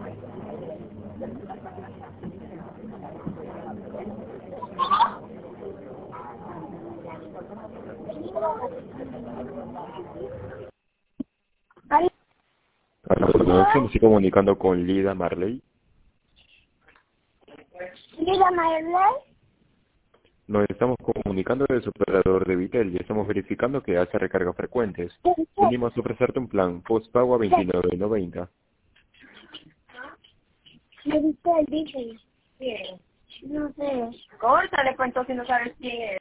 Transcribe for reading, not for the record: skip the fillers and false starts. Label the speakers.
Speaker 1: Me estoy comunicando con Lida Marley.
Speaker 2: Lida Marley.
Speaker 1: Nos estamos comunicando de su operador de Vitel y estamos verificando que hace recargas frecuentes. Venimos a ofrecerte un plan postpago a $29.90.
Speaker 2: De Vitel, dice. No sé. Córtale, pues entonces no sabes quién es.